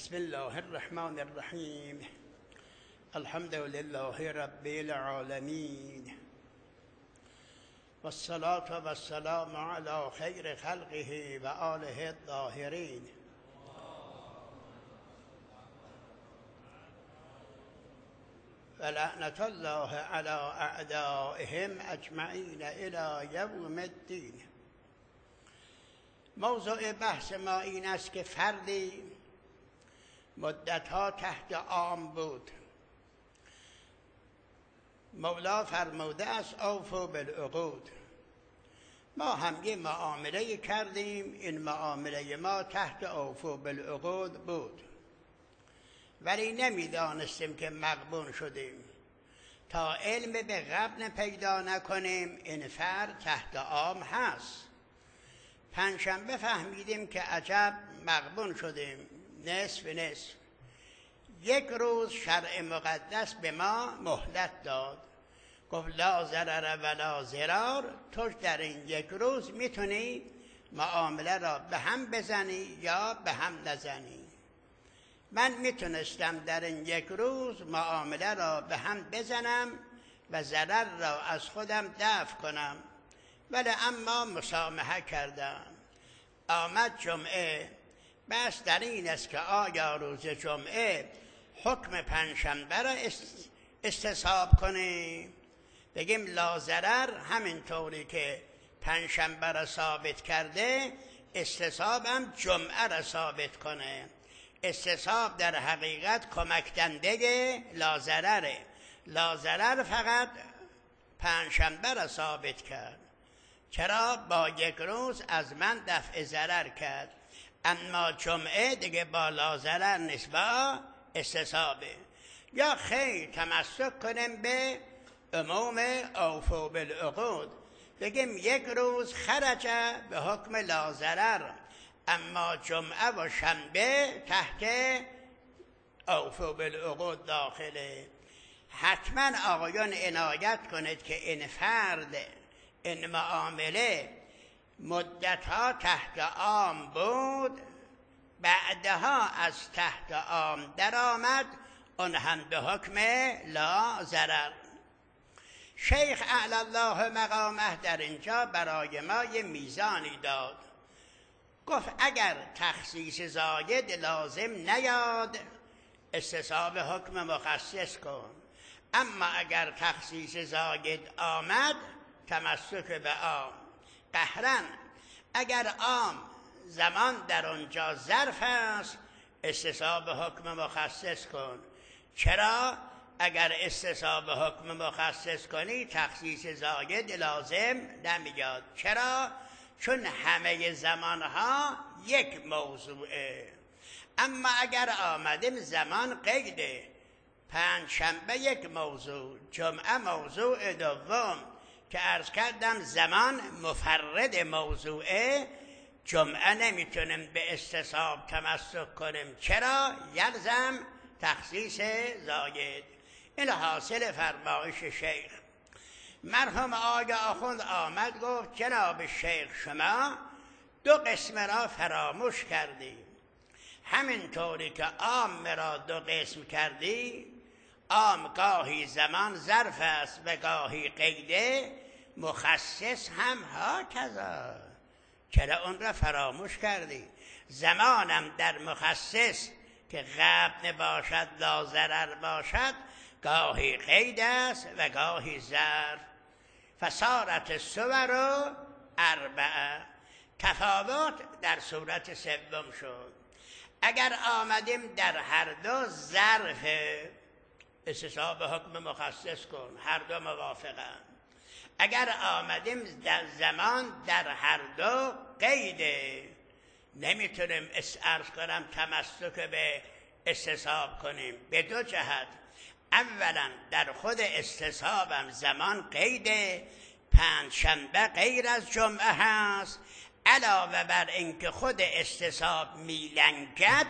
بسم الله الرحمن الرحیم. الحمد لله رب العالمین والصلاة والسلام علی خیر خلقه و آله الطاهرین. و لعنت الله علی اعدائهم اجمعین الی یوم الدین. موضوع بحث ما این است که فردی مدتها تحت عام بود. مولا فرموده است اوفوا بالعقود. ما هم یه معامله کردیم، این معامله ما تحت اوفوا بالعقود بود، ولی نمیدانستیم که مغبون شدیم. تا علم به غبن پیدا نکنیم این فرد تحت عام هست. پنجشنبه فهمیدیم که عجب مغبون شدیم، نصف نصف. یک روز شرع مقدس به ما مهلت داد، گفت لا ضرر ولا ضرار. تو در این یک روز میتونی معامله را به هم بزنی یا به هم نزنی. من میتونستم در این یک روز معامله را به هم بزنم و ضرر را از خودم دفع کنم، ولی اما مسامحه کردم. آمد جمعه، بس در این است که آیا روز جمعه حکم پنجشنبه را استصحاب کنیم، بگیم لا ضرر، همینطوری که پنجشنبه را ثابت کرده استصحاب هم جمعه را ثابت کنه. استصحاب در حقیقت کمک دنده لا ضرره. لا ضرر فقط پنجشنبه را ثابت کرد. چرا؟ با یک روز از من دفع ضرر کرد، اما جمعه دیگه با لا ضرر نیست، با استصحابه. یا خیر تمسک کنیم به عموم اوفوا بالعقود، بگیم یک روز خرجه به حکم لا ضرر، اما جمعه و شنبه تحت اوفوا بالعقود داخله. حتما آقایان عنایت کنید که این فرد، این معامله مدتها تحت عام بود، بعدها از تحت عام در آمد، اون هم به حکم لا ضرر. شیخ اعلی الله مقامه در اینجا برای ما یه میزانی داد. گفت اگر تخصیص زاید لازم نیاد استصحاب حکم مخصص کن، اما اگر تخصیص زاید آمد تمسک به عام. قهرن اگر عام زمان در اونجا ظرف است استصحاب حکم مخصص کن. چرا؟ اگر استصحاب حکم مخصص کنی تخصیص زاید لازم نمیاد. چرا؟ چون همه زمانها یک موضوعه. اما اگر آمدیم زمان قیده، پنجشنبه یک موضوع، جمعه موضوع دوم، که عرض کردم زمان مفرد موضوعه، جمعه نمیتونیم به استصحاب تمسک کنیم. چرا؟ یلزم تخصیص زاید. این حاصل فرمایش شیخ. مرحوم آقا آخوند آمد گفت جناب شیخ شما دو قسم را فراموش کردی. همینطوری که عام را دو قسم کردی، عام گاهی زمان ظرف است و گاهی قیده، مخصص هم هاکذا. چرا اون را فراموش کردی؟ زمانم در مخصص که غبن باشد لا ضرر باشد گاهی قید است و گاهی ظرف. فصارت الصور اربعه، تفاوت در صورت سوم شد. اگر آمدیم در هر دو ظرف استصحاب حکم مخصص کن، هر دو موافقن. اگر آمدیم در زمان در هر دو قیده، نمیتونیم عرض کنم تمسک به استصحاب کنیم به دو جهت. اولا در خود استصحابم زمان قیده، پنجشنبه غیر از جمعه هست، علاوه بر اینکه خود استصحاب میلنگد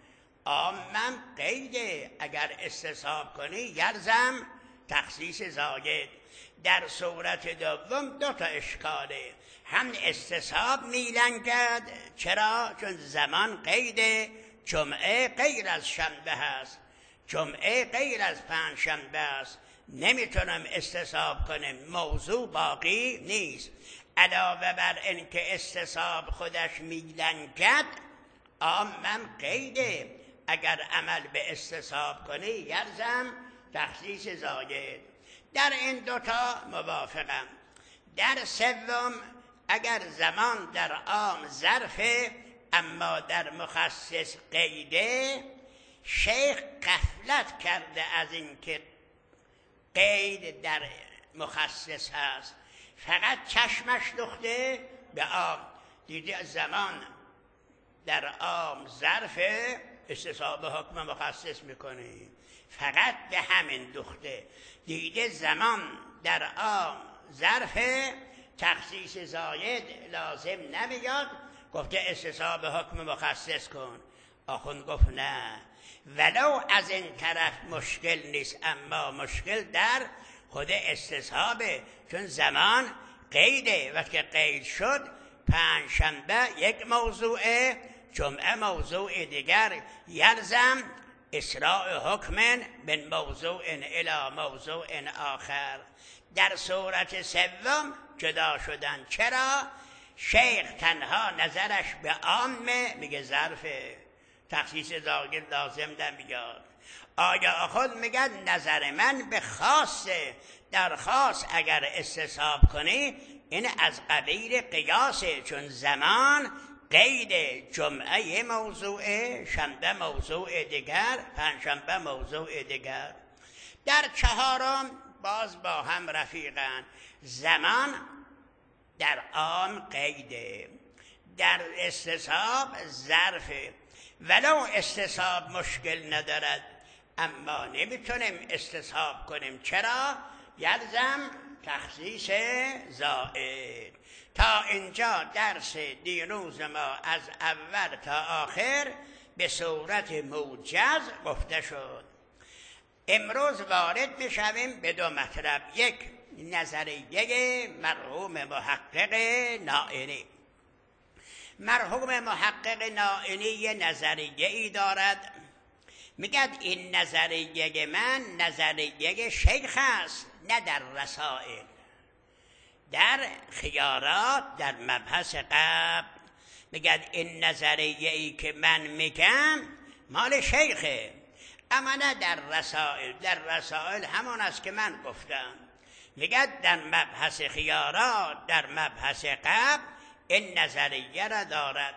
عامم قیده. اگر استصحاب کنی یلزم تخصیص زاید. در صورت دوم دو تا اشکاله، هم استصحاب میلنگد. چرا؟ چون زمان قیده، جمعه غیر از شنبه هست، جمعه غیر از پنجشنبه است، نمیتونم استصحاب کنم، موضوع باقی نیست. علاوه بر اینکه استصحاب خودش میلنگد، من قیده اگر عمل به استصحاب کنی یلزم تخصیص زاید. در این دوتا موافقم. در سوم، اگر زمان در عام ظرفه اما در مخصص قیده، شیخ غفلت کرده از اینکه قید در مخصص هست، فقط چشمش دوخته به عام، دیده زمان در عام ظرفه استصحاب حکم مخصص میکنه، فقط به همین دوخته، دیده زمان در عام ظرفه تخصیص زاید لازم نمیاد، گفته استصحاب حکم مخصص کن. آخوند گفت نه، ولو از این طرف مشکل نیست، اما مشکل در خود استصحابه، چون زمان قیده. وقتی قید شد پنجشنبه یک موضوعه، جمعه موضوع دیگر، یلزم اسراع حکم من موضوع الی موضوع آخر. در صورت سوم جدا شدن. چرا؟ شیخ تنها نظرش به عامه، میگه ظرفه، تخصیص زاید لازم نمیاد. آیا خود میگه نظر من به خاصه، در خاص اگر استصحاب کنی این از قبیل قیاسه، چون زمان قید، جمعه موضوع، شنبه موضوع دیگر، پنجشنبه موضوع دیگر. در چهارم باز با هم رفیقن، زمان در عام قیده، در استصحاب ظرفه، ولو استصحاب مشکل ندارد اما نمیتونیم استصحاب کنیم. چرا؟ یلزم تخصیص زائد. تا اینجا درس دیروز ما از اول تا آخر به صورت موجز گفته شد. امروز وارد میشویم به دو مطلب. یک، نظریه مرحوم محقق نائینی. مرحوم محقق نائینی یه نظریه ای دارد، میگه این نظریه من نظریه شیخ است، نه در رسائل، در خیارات، در مبحث قبل. میگه این نظریه ای که من میگم مال شیخه، اما نه در رسائل. در رسائل همون است که من گفتم. میگه در مبحث خیارات، در مبحث قبل این نظریه را دارد.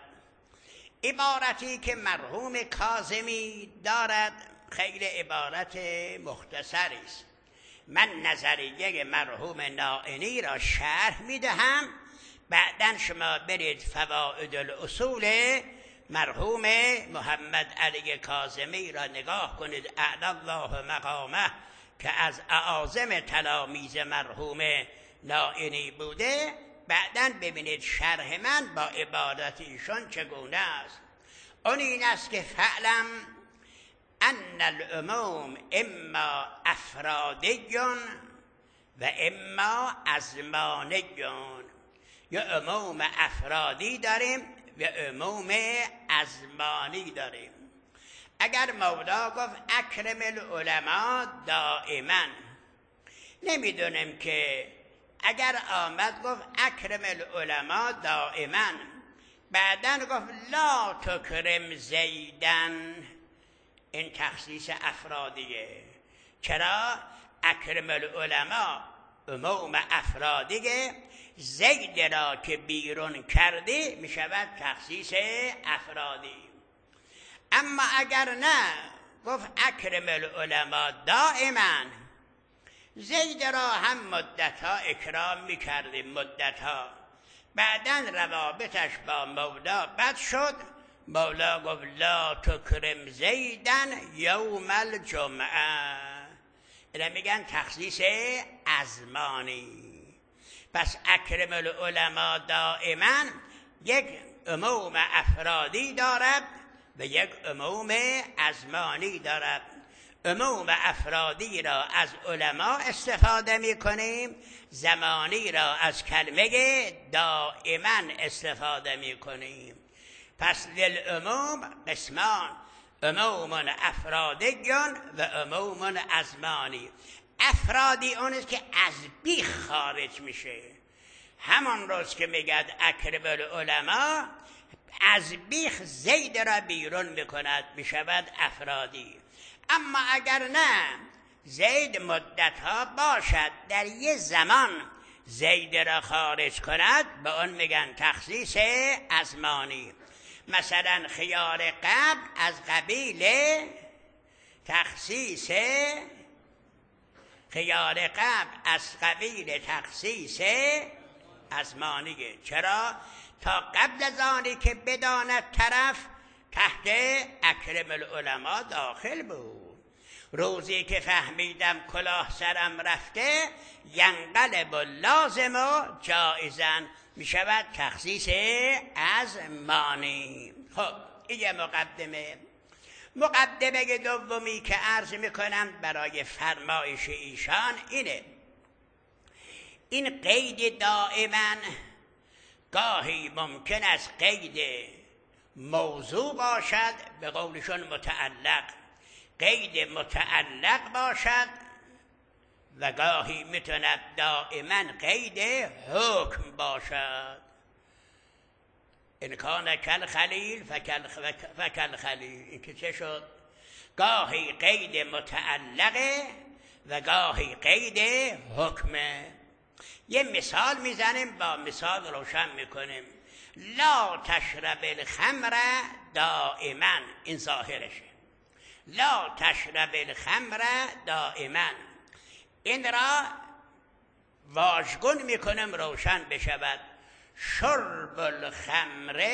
عبارتی که مرحوم کاظمی دارد خیلی عبارت مختصری است. من نظریه مرحوم نائینی را شرح میدهم، بعداً شما برید فوائد الاصول مرحوم محمد علی کاظمی را نگاه کنید، اعلی الله مقامه، که از اعاظم تلامیذ مرحوم نائینی بوده. بعداً ببینید شرح من با عبارت ایشان چگونه است. اون این است که فعلم ان العموم اما افرادی و اما ازمانی. یا عموم افرادی داریم و عموم ازمانی داریم. اگر مولا گفت اکرم العلماء دائما، نمیدونیم که اگر آمد گفت اکرم العلماء دائما، بعدن گفت لا تکرم زیدن، این تخصیص افرادیه. چرا؟ اکرم العلماء عموم افرادیه، زید را که بیرون کردی می شود تخصیص افرادی. اما اگر نه گفت اکرم العلماء دائما، زید را هم مدتها اکرام می کردیم، مدتها، بعدن روابطش با مولا بد شد، مولا گفت لا تکرم زیدن یوم الجمعه. اینا میگن تخصیص ازمانی. پس اکرم العلماء دائما یک عموم افرادی دارد و یک عموم ازمانی دارد. عموم افرادی را از علما استفاده می کنیم، زمانی را از کلمه دائما استفاده می کنیم. پس للعموم قسمان، عموم افرادی و عموم ازمانی. افرادی اونست که از بیخ خارج میشه، همان روز که میگد اکرم العلماء، از بیخ زید را بیرون میکند، میشود افرادی. اما اگر نه زید مدتها باشد، در یه زمان زید را خارج کند، به اون میگن تخصیص ازمانی. مثلا خیار قبل از قبیل تخصیص، خیار قبل از قبیل تخصیص ازمانیه. چرا؟ تا قبل از آنی که بداند طرف تحت اکرم العلماء داخل بود. روزی که فهمیدم کلاه سرم رفته، ینقلب لازم و جایزن، می شود تخصیص ازمانی. خب این یه مقدمه. مقدمه دومی که عرض میکنم برای فرمایش ایشان اینه: این قید دائما گاهی ممکن است قید موضوع باشد، به قولشون متعلق، قید متعلق باشد، و گاهی میتوند دائما قید حکم باشد. ان کان کل خلیل فکل خلیل. این که چه شد؟ گاهی قید متعلقه و گاهی قید حکمه. یه مثال میزنیم، با مثال روشن میکنیم. لا تشرب الخمر دائما، این ظاهرشه. لا تشرب الخمر دائما، این را واژگون میکنیم روشن بشود. شرب الخمر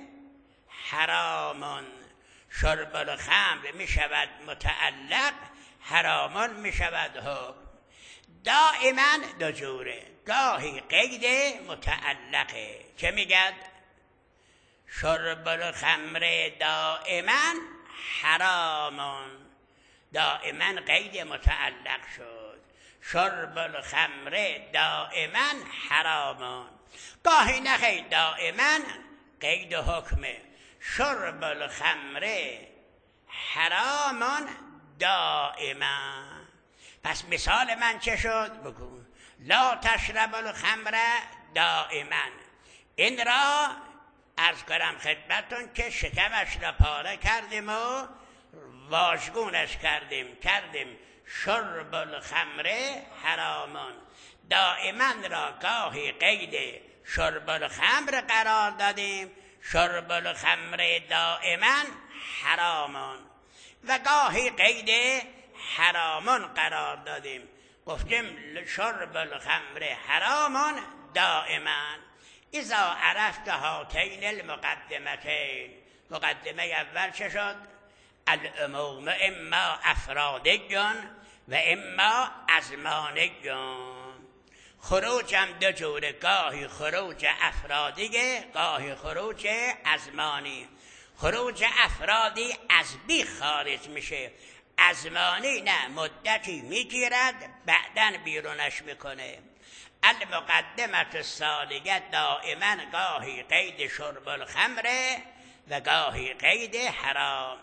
حرامون، شرب الخمر میشود متعلق، حرامون میشود حکم. دائما دو جوره، گاهی قید متعلقه که میگد شرب الخمر دائما حرامون، دائما قید متعلق شد، شرب الخمر دائما حرامون. گاهی نخیر دائما قید حکمه، شرب الخمر حرامون دائما. پس مثال من چه شد؟ بگو. لا تشرب الخمر دائما، این را عرض کنم خدمتون که شکمش را پاره کردیم و واژگونش کردیم شرب الخمر حرامون. دائما را گاهی قید شرب الخمر قرار دادیم، شرب الخمر دائما حرامون، و گاهی قید حرامون قرار دادیم، گفتیم شرب الخمر حرامون دائما. اذا عرفت هاتین المقدمتین، مقدمه اول چه شد؟ العموم اما افرادیون و اما ازمانیون. خروج هم دو جوره، گاهی خروج افرادیه، گاهی خروج ازمانی. خروج افرادی از بیخ خارج میشه، ازمانی نه، مدتی میگیرد بعدن بیرونش میکنه. المقدمه الثانیه دائما گاهی قید شرب الخمر و گاهی قید حرام.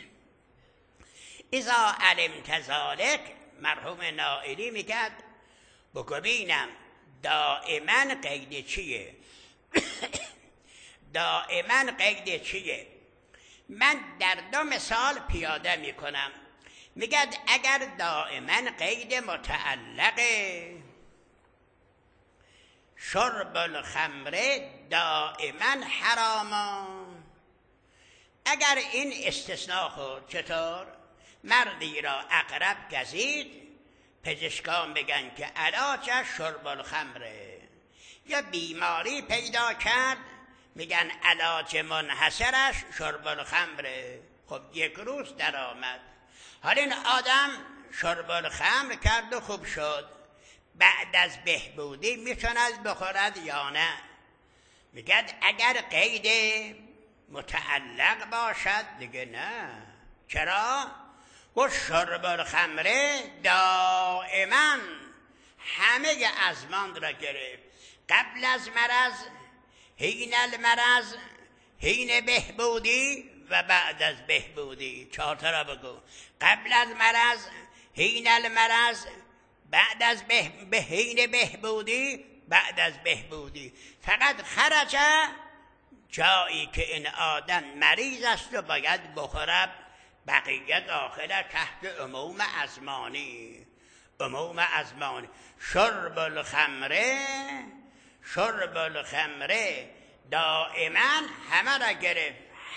اذا علمت ذلک، مرحوم نائلی میگد بگو بینم دائما قید چیه؟ دائما قید چیه؟ من در دو مثال پیاده میکنم. میگد اگر دائما قید متعلقه، شرب الخمر دائما حرامان. اگر این استثناء خود، چطور؟ مردی را عقرب گزید، پزشکان بگن که علاجش شرب الخمره. یا بیماری پیدا کرد، میگن علاج منحصرش شرب الخمره. خب یک روز در آمد، حالا این آدم شرب الخمر کرد و خوب شد، بعد از بهبودی میتوند بخورد یا نه؟ میگد اگر قید متعلق باشد دیگه نه. چرا؟ و شرب الخمر دائما، همه ازمان را گرفت. قبل از مرض، حین المرض، حین بهبودی و بعد از بهبودی. 4 تا را بگو. قبل از مرض، حین المرض، بعد از حین بهبودی، بعد از بهبودی. فقط خرج جایی که این آدم مریض است و باید بخوره، بقیه داخل تحت عموم ازمانی. عموم ازمانی. شرب الخمره دائما همه را گرفت.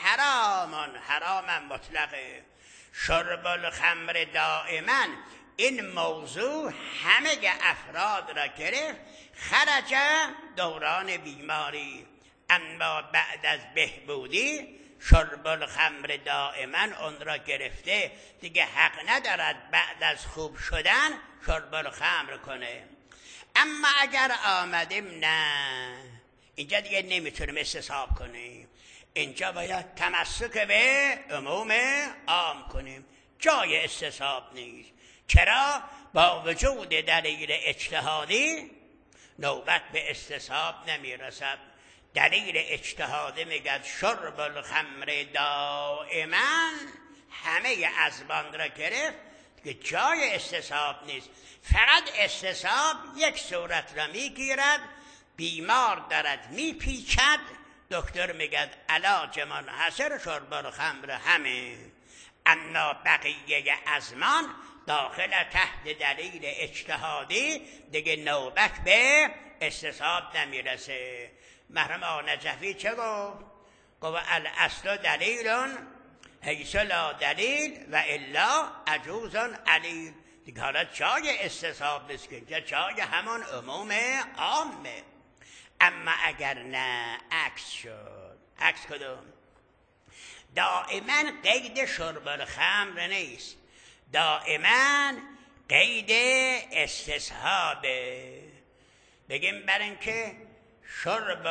حرام مطلقه. شرب الخمر دائما این موضوع همه افراد را گرفت. خرج دوران بیماری. اما بعد از بهبودی شرب الخمر دائما اون را گرفته، دیگه حق ندارد بعد از خوب شدن شرب الخمر کنه. اما اگر آمدیم نه، اینجا دیگه نمیتونیم استصحاب کنیم، اینجا باید تمسک به عموم عام کنیم، جای استصحاب نیست. چرا؟ با وجود دلیل اجتهادی نوبت به استصحاب نمیرسد. دلیل اجتهادی میگه شرب الخمر دائما همه ازبان را گرفت که جای استصحاب نیست. فقط استصحاب یک صورت را میگیرد، بیمار دارد میپیچد، دکتر میگه علاج منحصر شرب الخمر همه. اما بقیه ازمان داخل تحت دلیل اجتهادی دیگه نوبت به استصحاب نمیرسه. محرم نجفی چه گفت؟ گفت الاصل دلیل حیث لا دلیل و الا عجوز علیل. دیگه حالا جای استصحاب نیست که جای همون عموم عامه. اما اگر نه عکس شد. عکس کدوم؟ دائما قید شرب الخمر نیست، دائما قید استصحابه. بگیم بر اینکه شرب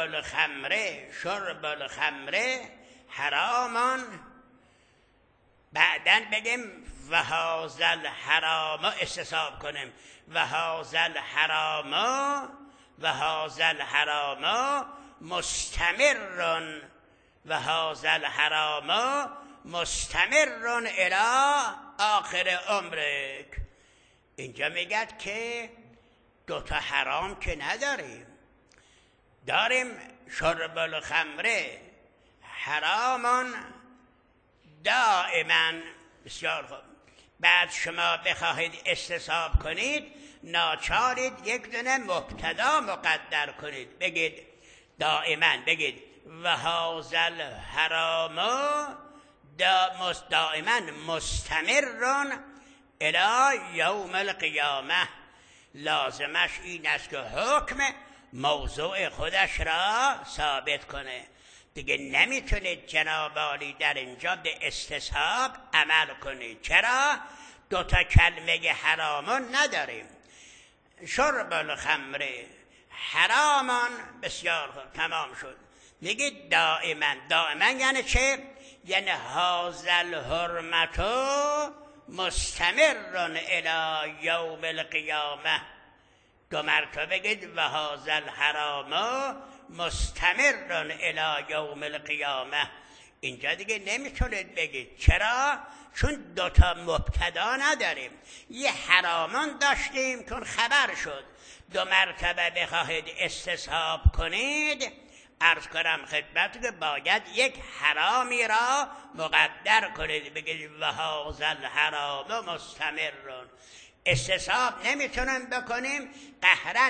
الخمر حرامان، بعدن بگیم و هذا الحرام، استصحاب کنیم و هذا الحرام مستمر الی آخر عمرک. اینجا میگد که 2 تا حرام که نداریم، داریم شرب الخمر حرامان دائما. بسیار خوب. بعد شما بخواهید استصحاب کنید، ناچارید یک دونه مبتدا مقدر کنید، بگید دائما، بگید و هذا الحرام دائما مستمر الی یوم القیامه. لازمش این است که حکم موضوع خودش را ثابت کنه. دیگه نمیتونید جناب عالی در اینجا به استصحاب عمل کنید. چرا؟ 2 تا کلمه حرامان نداریم. شرب الخمر حرامان. بسیار خوب، تمام شد. میگید دائما یعنی چه؟ یعنی هذا الحرمت مستمر الی یوم القیامه. 2 مرتبه بگید و هذا الحرام مستمر الی یوم القیامه. اینجا دیگه نمیتونید بگید. چرا؟ چون 2 تا مبتدا نداریم. یه حرامان داشتیم که خبر شد. 2 مرتبه بخواهید استصحاب کنید، عرض کنم خدمت که باید یک حرامی را مقدر کنید، بگید و هذا الحرام مستمر. استصحاب نمیتونیم بکنیم. قهرا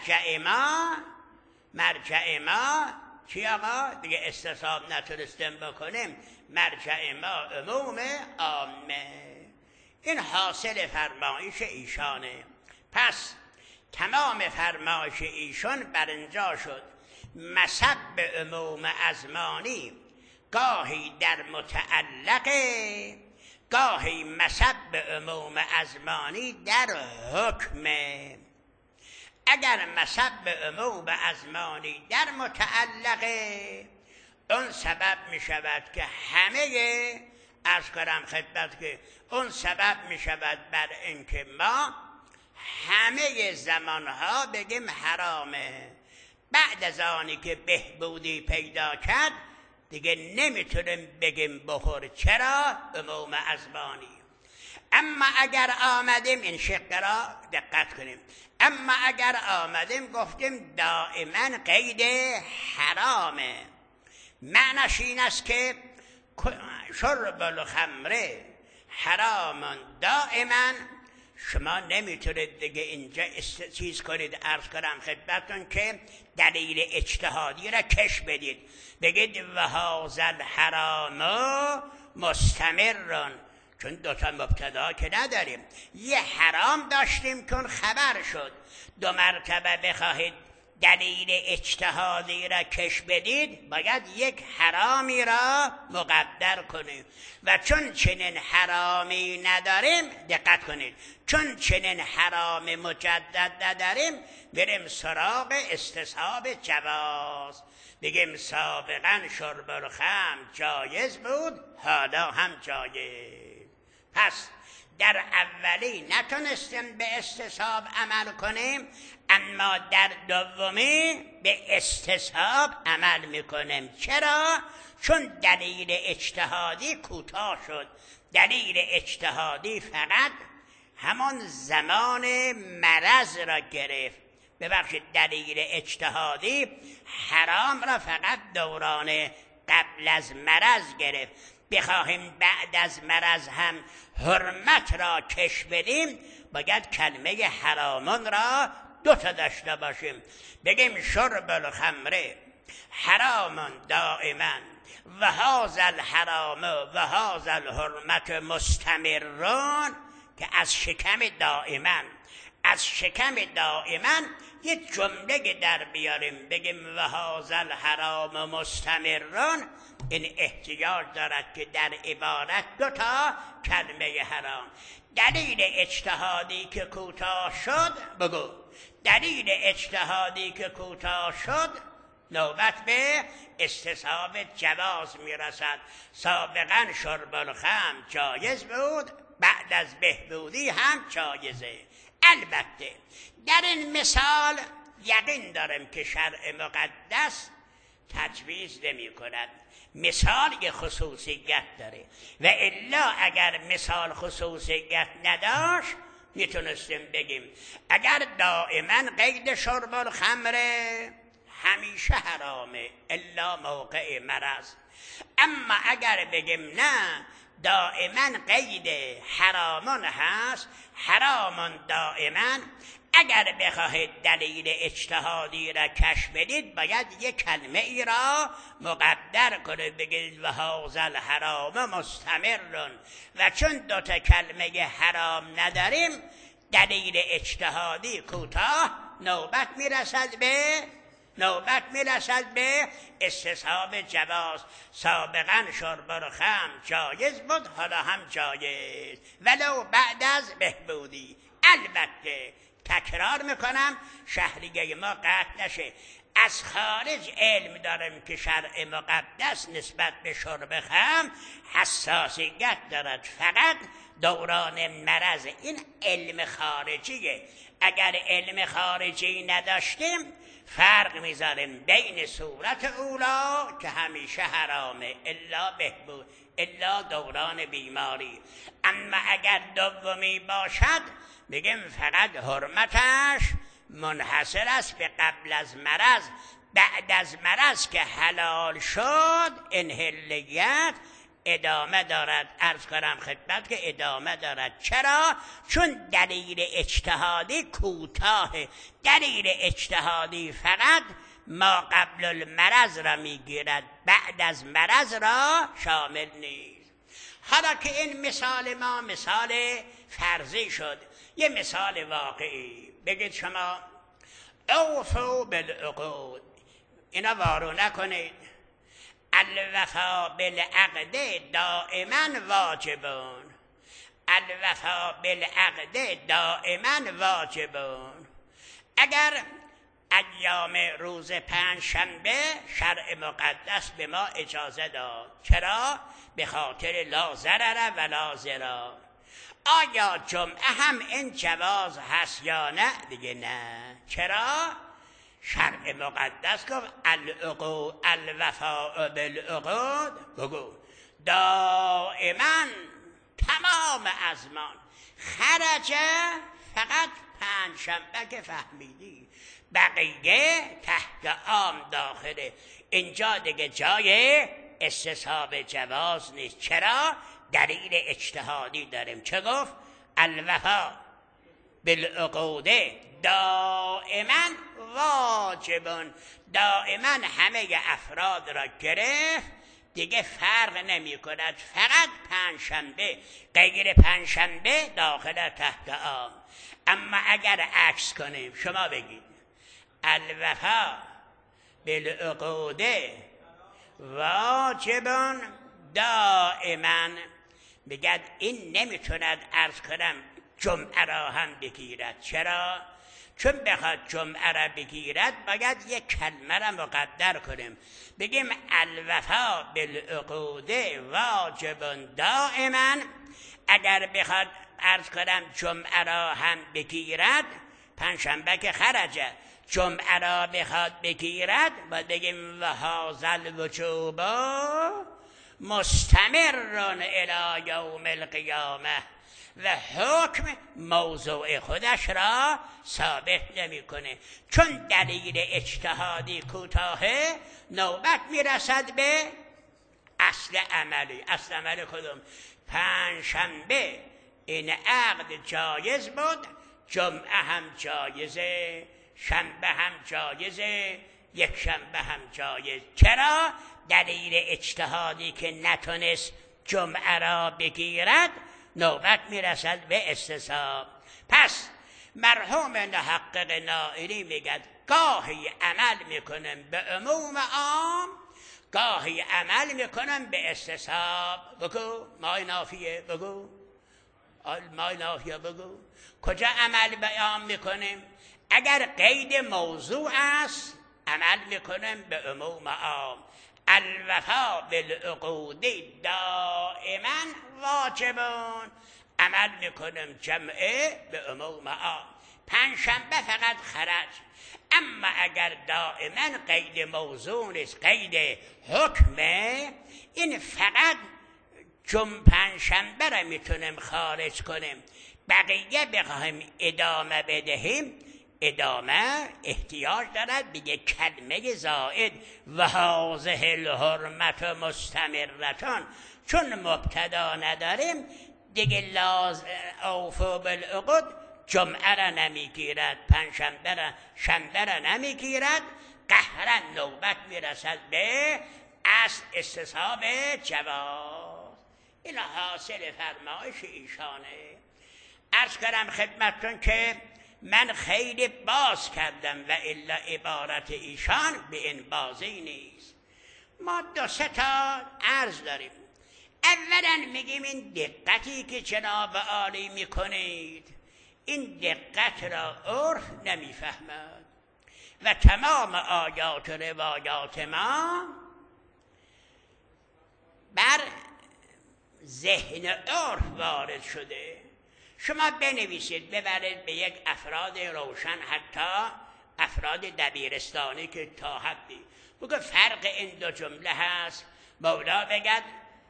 مرجع ما چی آقا؟ دیگه استصحاب نتونستیم بکنیم. مرجع ما عموم عامه. این حاصل فرمایش ایشانه. پس تمام فرمایش ایشان بر اینجا شد. مصب عموم ازمانی گاهی در متعلقه، گاهی مصب عموم ازمانی در حکمه. اگر مصب عموم ازمانی در متعلقه، اون سبب می شود که همه، عرض کنم خدمت که اون سبب می شود بر اینکه ما همه زمانها بگیم حرامه. بعد از آنی که بهبودی پیدا کرد، دیگه نمیتونیم بگیم بخور. چرا؟ عموم ازبانی. اما اگر آمدیم، این شق را دقت کنیم، اما اگر آمدیم گفتیم دائما قید حرامه، معنیش این است که شرب الخمر حرام دائما. شما نمیتونید دیگه اینجا چیز کنید، عرض کنم خدمتتون که دلیل اجتهادی را کش بدید، بگید و هذا الحرام مستمرن، چون دوتا مبتدا که نداریم. یه حرام داشتیم که خبر شد، دو مرتبه بخواهید دلیل اجتهادی را کش بدید باید یک حرامی را مقدر کنید و چون چنین حرامی نداریم، دقت کنید، چون چنین حرام مجدد نداریم بریم سراغ استصحاب جواز، بگیم سابقا شرب الخمر جایز بود، حالا هم جایز. پس در اولی نتونستیم به استصحاب عمل کنیم، اما در دومی به استصحاب عمل میکنیم. چرا؟ چون دلیل اجتهادی کوتاه شد. دلیل اجتهادی فقط همان زمان مرض را گرفت. ببخشید، دلیل اجتهادی حرام را فقط دوران قبل از مرض گرفت. بخواهیم بعد از مرض هم حرمت را کش بدیم باید کلمه حرامون را دوتا داشته باشیم، بگیم شرب الخمر حرام دائما و هذا الحرام و هذا الحرمت مستمرون، که از شکم دائما، از شکم دائما یه جمله در بیاریم بگیم و هذا الحرام مستمرون. این احتیاج دارد که در عبارت دوتا کلمه حرام. دلیل اجتهادی که کوتاه شد، بگو دلیل اجتهادی که کوتاه شد نوبت به استصحاب جواز میرسد. سابقا شرب الخمر جایز بود، بعد از بهبودی هم جایزه. البته در این مثال یقین دارم که شرع مقدس تجویز نمی کند. مثال یه خصوصیت داره و الا اگر مثال خصوصیت نداشت میتونستیم بگیم اگر دائما قید شرب الخمر همیشه حرامه الا موقع مرض، اما اگر بگیم نه دائما قید حرامون هست، حرامون دائما، اگر بخواهید دلیل اجتهادی را کش بدید باید یک کلمه ای را مقدر کنید، بگید و هذا الحرام مستمرون، و چون دوتا کلمه حرام نداریم دلیل اجتهادی کوتاه نوبت میرسد به استصحاب جواز. سابقا شرب الخمر جایز بود، حالا هم جایز ولو بعد از بهبودی. البته تکرار میکنم شهریه ما قطع نشه، از خارج علم دارم که شرع مقدس نسبت به شرب خمر حساسیت دارد، فقط دوران مرض. این علم خارجیه. اگر علم خارجی نداشتیم فرق میذاریم بین صورت اولا که همیشه حرامه الا بهبود الا دوران بیماری، اما اگر دومی باشد بگیم فقط حرمتش منحصر است به قبل از مرض. بعد از مرض که حلال شد این حلیت ادامه دارد. عرض کنم خدمت که ادامه دارد. چرا؟ چون دلیل اجتهادی کوتاه، دلیل اجتهادی فقط ما قبل المرض را میگیرد، بعد از مرض را شامل نیست. حالا که این مثال ما مثال فرضی شد، یه مثال واقعی بگید شما اوفوا بالعقود، اینا وارو نکنید. الوفا بالعقد دائما واجبون، الوفا بالعقد دائما واجبون. اگر ایام روز پنجشنبه شرع مقدس به ما اجازه داد، چرا؟ به خاطر لا ضرر ولا ضرار. آیا جمعه هم این جواز هست یا نه؟ دیگه نه. چرا؟ شرع مقدس گفت الوفاء بالعقود بگو دائما تمام ازمان. خرجه فقط پنجشنبه که فهمیدی، بقیه تحت عام داخله. اینجا دیگه جای استصحاب جواز نیست. چرا؟ دلیل اجتهادی داریم. چه گفت؟ الوفا بالعقود دائما واجبون. دائما همه افراد را گرفت، دیگه فرق نمی کند. فقط پنجشنبه غیر پنجشنبه داخل تحت عام. اما اگر عکس کنیم، شما بگید الوفا بالعقود واجبون دائما، بگد این نمیتوند عرض کنم جمعه را هم بگیرد. چرا؟ چون بخواد جمعه را بگیرد باید یک کلمه را مقدر کنیم، بگیم الوفا بالعقود واجب دائما. اگر بخواد عرض کنم جمعه را هم بگیرد، پنجشنبه که خرجه، جمعه را بخواد بگیرد باید بگیم و هذا الوجوب مستمر الی یوم القیامه، و حکم موضوع خودش را ثابت نمیکنه. چون دلیل اجتهادی کوتاهه، نوبت میرسد به اصل عملی. اصل عملی کدوم؟ پنجشنبه این عقد جایز بود، جمعه هم جایزه، شنبه هم جایزه، یک شنبه هم جایز. چرا؟ دلیل اجتهادی که نتونست جمعه را بگیرد، نوبت میرسد به استصحاب. پس مرحوم محقق نائینی میگد گاهی عمل میکنم به عموم عام، گاهی عمل میکنم به استصحاب. بگو مای نافیه، بگو مای نافیه، بگو کجا عمل به عام میکنیم؟ اگر قید موضوع است عمل میکنم به عموم عام. الوفا بالعقود دائما واجبون، عمل میکنم جمعه به عموم عام. پنجشنبه فقط خرج. اما اگر دائما قید موضوع نیست، قید حکمه، این فقط پنجشنبه را میتونیم خارج کنیم. بقیه بخواهیم ادامه بدهیم، ادامه احتیاج دارد به یک کلمه زائد، و هذه الحرمت مستمرتون. چون مبتدا نداریم دیگه اوفوا بالعقود جمعه را نمیگیرد، پنجشنبه را، شنبه را نمیگیرد، قهرا نوبت میرسد به اصل استصحاب جواز. این حاصل فرمایش ایشانه. عرض کردم خدمتتون که من خیلی باز کردم و الا عبارت ایشان به این بازی نیست. ما دو سه تا عرض داریم. اولا میگیم این دقتی که جناب عالی میکنید، این دقت را عرف نمیفهمد و تمام آیات و روایات ما بر ذهن عرف وارد شده. شما بنویسید، ببرید به یک افراد روشن، حتی افراد دبیرستانی که تا حدی بگه فرق این دو جمله هست. مولا بگد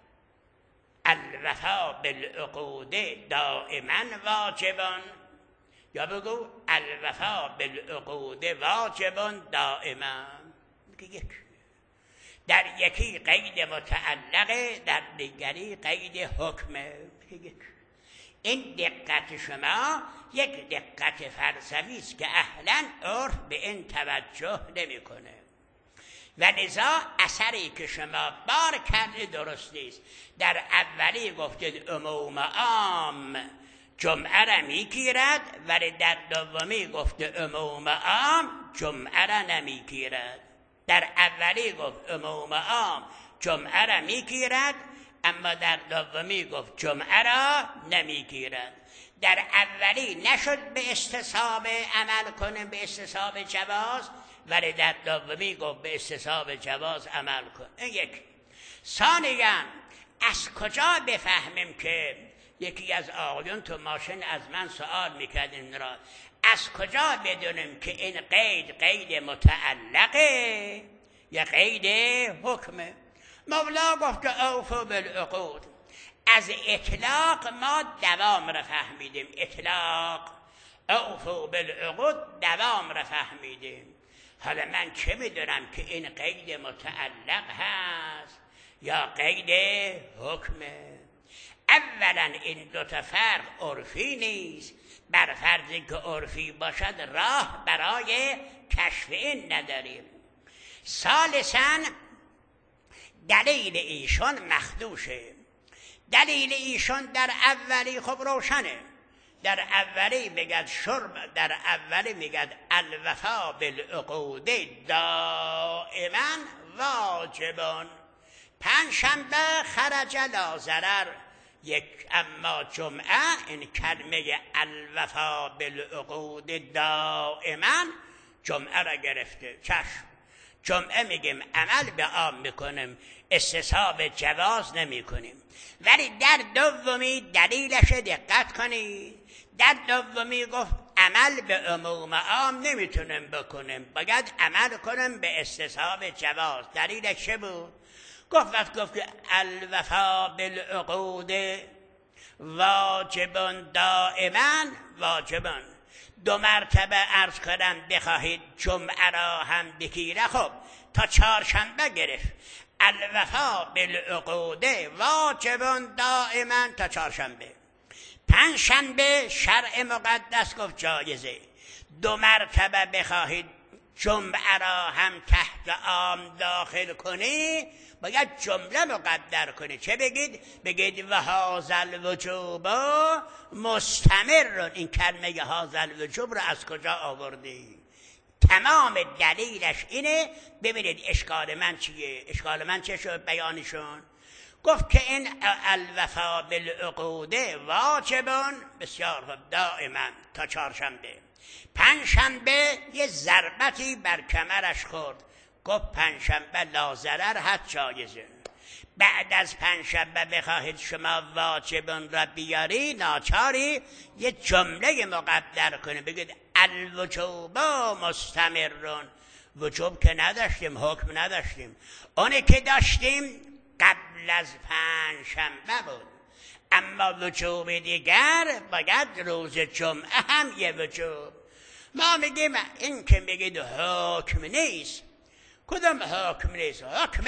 الوفا بالعقود دائما واجبان، یا بگو الوفا بالعقود واجبان دائما. یک در یکی قید متعلقه، در دیگری قید حکمه. این دقت شما یک دقت فلسفی است که اهلا عرف به این توجه نمیکنه، و لذا اثری که شما بار کرده درست نیست. در اولی گفتید عموم عام جمعه را میگیرد، ولی در دومی گفت عموم عام جمعه را نمیگیرد. در اولی گفت عموم عام جمعه را میگیرد، اما در دومی گفت جمعه را نمیگیرد. در اولی نشد به استصحاب عمل کنه، به استصحاب جواز، ولی در دومی گفت به استصحاب جواز عمل کن. این یک. ثانیاً از کجا بفهمیم که یکی از آقایون تو ماشین از من سوال میکرد این را از کجا بدونیم که این قید متعلقه یا قید حکمه؟ مولا گفت که اوفوا بالعقود. از اطلاق ما دوام را فهمیدیم. اطلاق اوفوا بالعقود دوام را فهمیدیم. حالا من چه میدونم که این قید متعلق هست یا قید حکمه؟ اولا این دوتا فرق عرفی نیست. بر فرضی که عرفی باشد راه برای کشف این نداریم. ثالثاً دلیل ایشون مخدوشه. دلیل ایشون در اولی خب روشنه. در اولی میگد در اولی میگد الوفا بالعقود دائما واجبان. پنجشنبه خرج لا ضرر. اما جمعه این کلمه الوفا بالعقود دائما جمعه را گرفته. چشم، جمعه میگیم عمل به عام میکنیم، استصحاب جواز نمی کنیم. ولی در دومی دلیلش دقت کنید. در دومی گفت عمل به عموم عام نمیتونیم بکنیم، باید عمل کنیم به استصحاب جواز. دلیلش چه بود؟ گفت که الوفا بالعقود واجبان دائما واجبان. دو مرتبه عرض کردم بخواهید جمعه را هم بگیره، خب تا چهارشنبه گرفت. الوفا بالعقود واجبان دائما تا چهارشنبه. پنجشنبه شرع مقدس گفت جایزه. دو مرتبه بخواهید جمعه را هم تحت عام داخل کنی، باید جمله مقدر کنی. چه بگید و هذا الوجوب مستمر. این کلمه هذا الوجوب را از کجا آوردی؟ تمام دلیلش اینه. ببینید اشکال من چیه؟ اشکال من چه شد بیانشون؟ گفت که این الوفا بالعقود واجبان بسیار دائما تا چهارشنبه. پنجشنبه یه ضربتی بر کمرش خورد، گفت پنجشنبه لا ضرر حد جایزه. بعد از پنجشنبه بخواهید شما واجبان را بیاری، ناچاری یه جمله مقدر کنید، بگید الوجوب مستمرون. وجوب که نداشتیم، حکم نداشتیم. اونه که داشتیم قبل از پنجشنبه بود. اما وجوب دیگر باید روز جمعه هم یه وجوب. ما میگیم این که میگید حکم نیست. کدام حکم نیست؟ حکم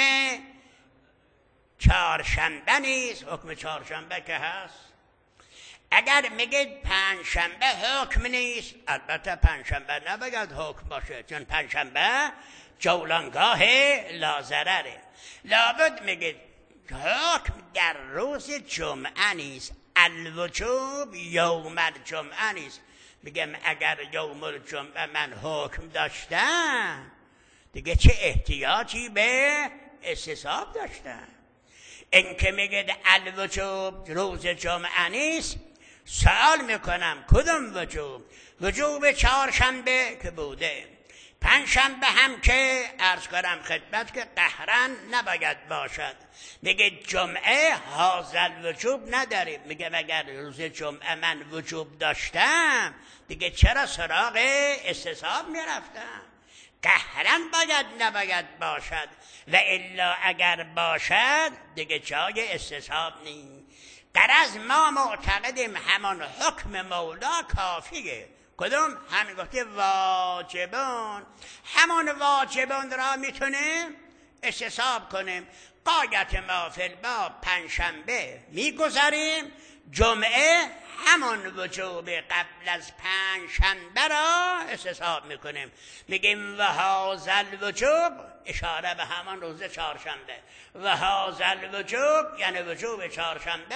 چهارشنبه نیست. حکم چهارشنبه که هست. اگر میگید پنجشنبه حکم نیست، البته پنجشنبه نباید حکم باشه، چون پنجشنبه جولانگاه لاضرره. لابد میگید حکم در روز جمعه نیست. الوجوب یوم الجمعه نیست. میگم اگر یوم الجمعه من حکم داشتم، دیگه چه احتیاجی به استصحاب داشتم؟ این که میگه الوجوب روز جمعه نیست، سوال میکنم کدوم وجوب؟ وجوب چهارشنبه که بوده، پنجشنبه هم که عرض کنم خدمت که قهرن نباید باشد. میگه جمعه هازل وجوب نداریم. میگه اگر روز جمعه من وجوب داشتم، دیگه چرا سراغ استصحاب میرفتم؟ قهرن باید نباید باشد، و الا اگر باشد دیگه جای استصحاب نیست. غرض ما معتقدیم همان حکم مولا کافیه. کدوم؟ همین گفته واجبان. همان واجبان را میتونیم استصحاب کنیم. قایت ما فی الباب پنجشنبه میگذاریم، جمعه همان وجوب قبل از پنجشنبه را استصحاب میکنیم. میگیم و هذا الوجوب، اشاره به همان روز چهارشنبه. و هذا الوجوب یعنی وجوب چهارشنبه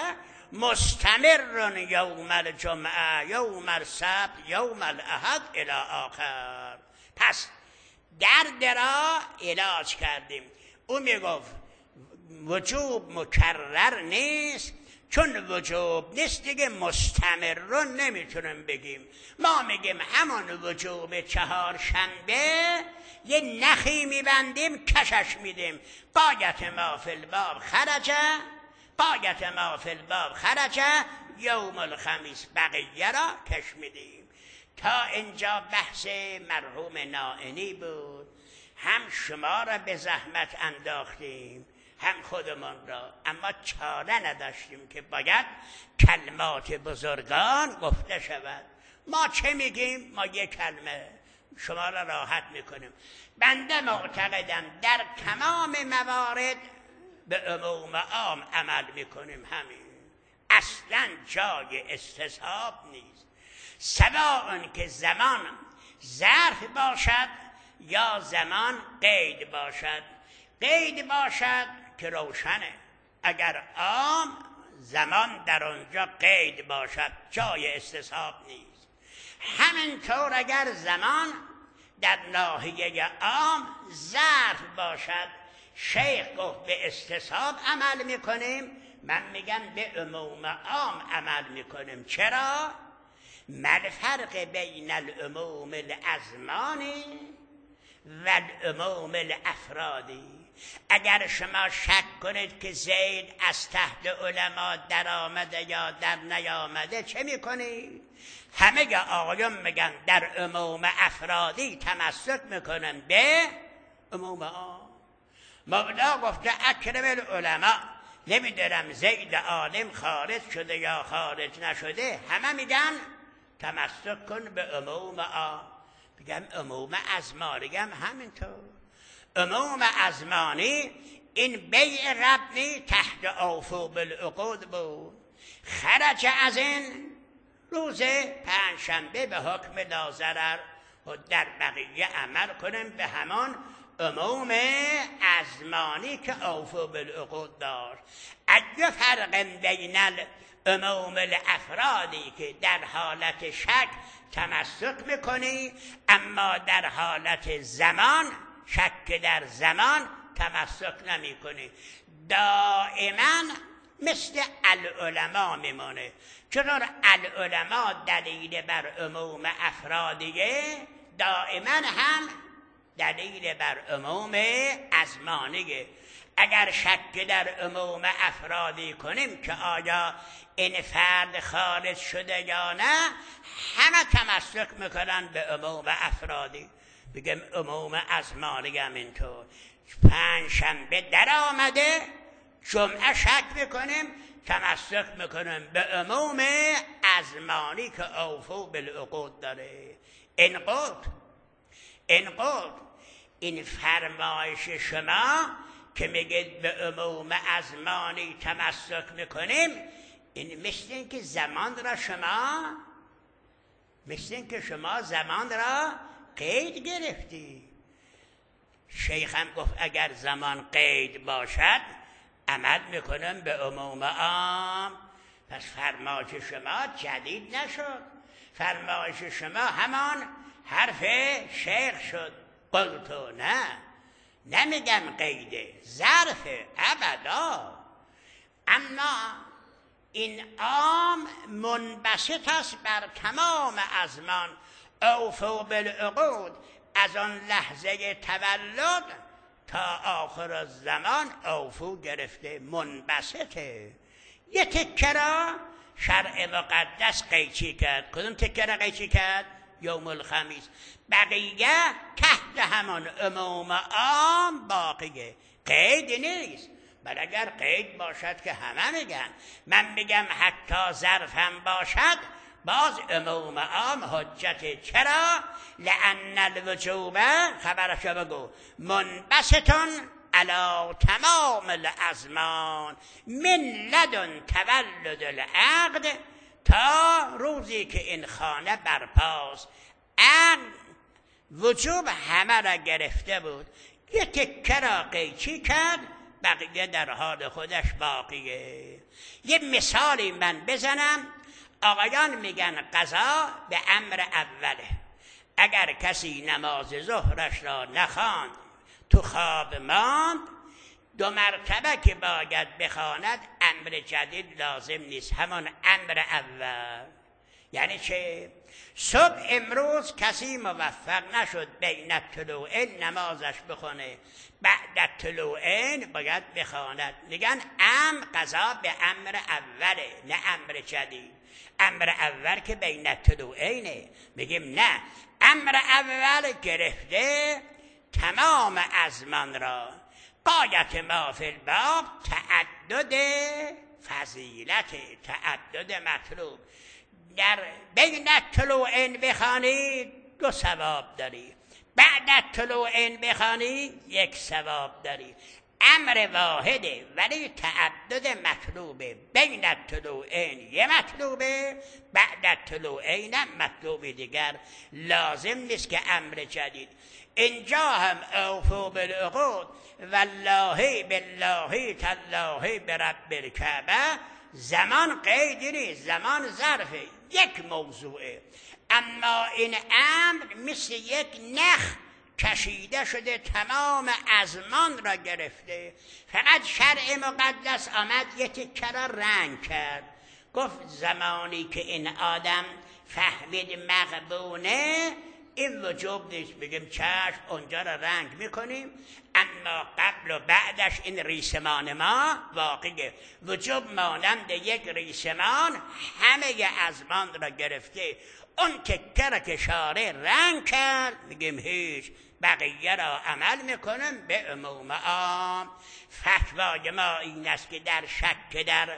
مستمر یوم الجمعه، یوم السبت، یوم الاحد الی آخر. پس درد را علاج کردیم. او میگفت وجوب مکرر نیست، چون وجوب نیست دیگه مستمرون نمیتونیم بگیم. ما میگیم همان وجوب چهارشنبه یه نخی میبندیم، کشش میدیم. قایت ما فی الباب خرجه قایت ما فی الباب خرجه یوم الخمیس بقیه را کش میدیم. تا اینجا بحث مرحوم نائینی بود. هم شما را به زحمت انداختیم هم خودمون را، اما چاره نداشتیم که باید کلمات بزرگان گفته شود. ما چه میگیم؟ ما یک کلمه شما را راحت میکنیم. بنده معتقدم در تمام موارد به عموم عام عمل میکنیم. همین اصلا جای استصحاب نیست، سواء که زمان ظرف باشد یا زمان قید باشد. قید باشد که روشنه، اگر عام زمان در آنجا قید باشد جای استصحاب نیست. همینطور اگر زمان در ناحیه عام ظرف باشد، شیخ گفت به استصحاب عمل میکنیم، من میگم به عموم عام عمل میکنیم. چرا؟ ما الفرق بین العموم الازمانی و العموم الافرادی. اگر شما شک کنید که زید از تحت علما در آمده یا در نیامده، چه میکنید؟ همه آقایون میگن در عموم افرادی تمسک میکنن به عموم عام. مولا گفته اکرم العلماء، نمیدارم زید عالم خارج شده یا خارج نشده، همه میگن تمسک کن به عموم عام. بگم عموم ازمانی هم همینطور. عموم ازمانی این بیع ربنی تحت اوفو بالعقود بود. خرج از این روز پنجشنبه به حکم لاضرر و در بقیه عمل کنیم به همان عموم ازمانی که اوفو بالعقود داشت. اگه فرق بین العموم الافرادی که در حالت شک تمسک میکنی، اما در حالت زمان شک در زمان تمسک نمی کنی، دائما مثل العلماء میمونه. چطور العلماء دلیل بر عموم افرادیه، دائما هم دلیل بر عموم ازمانیه. اگر شک در عموم افرادی کنیم که آیا این فرد خارج شده یا نه، همه تمسک میکنن به عموم افرادی. بگم عموم ازمانی هم اینطور. پنجشنبه در آمده، جمعه شک میکنیم، تمسک میکنیم به عموم ازمانی که اوفو بالعقود داره. این فرمایش شما که میگید به عموم ازمانی تمسک میکنیم، این مثل این که شما زمان را قید گرفتی. شیخ هم گفت اگر زمان قید باشد عمل میکنم به عموم عام. پس فرمایش شما جدید نشد، فرمایش شما همان حرف شیخ شد. قلتو نه، نمیگم قیده، ظرف ابدا. اما این عام منبسط است بر تمام ازمان. اوفو بالعقود، از آن لحظه تولد تا آخر الزمان اوفو گرفته، منبسطه. یه تکه را شرع مقدس قیچی کرد. کدوم تکه را قیچی کرد؟ یوم الخمیس. بقیه تحت همان عموم عام باقیه، قید نیست. بل اگر قید باشد که همه میگن، من میگم حتی ظرفم باشد باز عموم عام حجت. چرا؟ لأن الوجوب، خبرشو بگو، منبسطن علی تمام الازمان من لدن تولد العقد تا روزی که این خانه برپاست. عقد وجوب همه را گرفته بود، یه تکه را قیچی کرد، بقیه در حال خودش باقیه. یه مثالی من بزنم. آقایان میگن قضا به امر اوله. اگر کسی نماز ظهرش را نخواند، تو خواب ماند، 2 مرتبه که باید بخواند، امر جدید لازم نیست، همان امر اول. یعنی چه؟ صبح امروز کسی موفق نشد بین طلوعین نمازش بخونه، بعد طلوعین باید بخواند. میگن قضا به امر اوله نه امر جدید. امر اول که بین طلوعینه، میگیم نه، امر اول گرفته تمام ازمان را. غایت ما فی الباب تعدد فضیلت، تعدد مطلوب. در بین طلوعین بخوانید 2 ثواب داری، بعد طلوعین بخوانید 1 ثواب داری. امر واحده ولی تعدد مطلوبه. بین طلوعین 1 مطلوبه، بعد طلوعین مطلوب دیگر. لازم نیست که امر جدید. اینجا هم اوفوا بالعقود، والله بالله تالله برب الکعبه، زمان قیدی نیست، زمان ظرفه، 1 موضوعه. اما این امر مثل 1 نخ کشیده شده، تمام ازمان را گرفته. فقط شرع مقدس آمد 1 تکه را رنگ کرد. گفت زمانی که این آدم فهمید مغبونه، این وجوب نیست، بگیم چشم اونجا را رنگ میکنیم، اما قبل و بعدش این ریسمان ما واقعی وجوب مانند 1 ریسمان همه ازمان را گرفته. اون تکه را که شارع رنگ کرد، میگیم هیچ، بقیه را عمل میکنم به عموم عام. فتوای ما این است که در شک در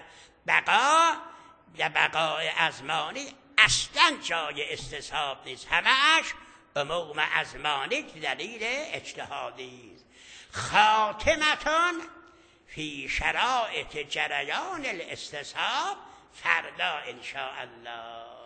بقای ازمانی اصلا جای استصحاب نیست، همه‌اش عموم ازمانی دلیل اجتهادی است. خاتمتان فی شرایط جریان الاستصحاب، فردا ان شاء الله.